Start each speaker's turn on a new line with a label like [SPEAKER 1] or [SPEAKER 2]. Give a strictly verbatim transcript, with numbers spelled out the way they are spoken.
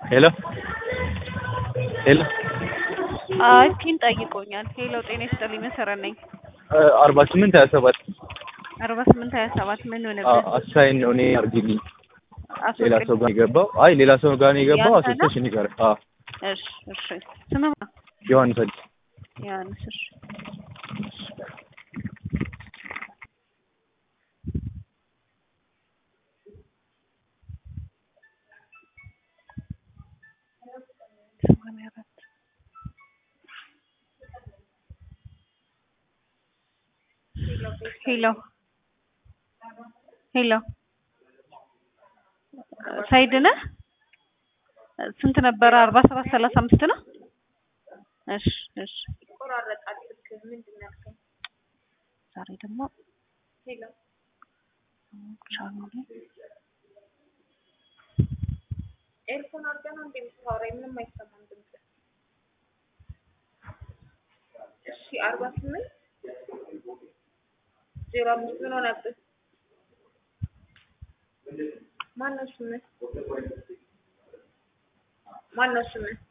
[SPEAKER 1] ሄሎ ሄሎ
[SPEAKER 2] አይ ፒን ጠይቆኛል። ሄሎ ጤና ይስጥልኝ መሰረት ነኝ።
[SPEAKER 1] አርባ ስምንት ሀያ ሰባት
[SPEAKER 2] አርባ ስምንት ሀያ ሰባት ምን ሆነብህ?
[SPEAKER 1] አሳይን ነው እኔ አርግልኝ። ሌላ
[SPEAKER 2] አስወቅድ
[SPEAKER 1] ሰው ጋር የገባው አይ ሌላ ሰው ጋር ነው የገባው።
[SPEAKER 2] ያንተ ነው?
[SPEAKER 1] አስወቅሽ ንገር። አዎ
[SPEAKER 2] እሺ እሺ ስምህ ማን?
[SPEAKER 1] ዮሐንስ አዲስ
[SPEAKER 2] ዮሐንስ እሺ ሰማንያ አራት ሄሎ ሄሎ ሳይድ ነህ? ስንት ነበረ? አርባ ሰባት ሰላሳ አምስት ነው። እሺ እሺ
[SPEAKER 3] ቆራረጣል። ልክ ምንድነው ያልከኝ?
[SPEAKER 2] ዛሬ ደግሞ
[SPEAKER 3] ሄሎ
[SPEAKER 2] ቻናል
[SPEAKER 3] ኤርፎን አድርገህ ነው እንደምታወራኝ? ምንም አይሰማም ድምጽ። እሺ አርባ ስምንት ዜሮ አምስት ምን ሆነብህ? ማነው ስምህ? ማነው ስምህ?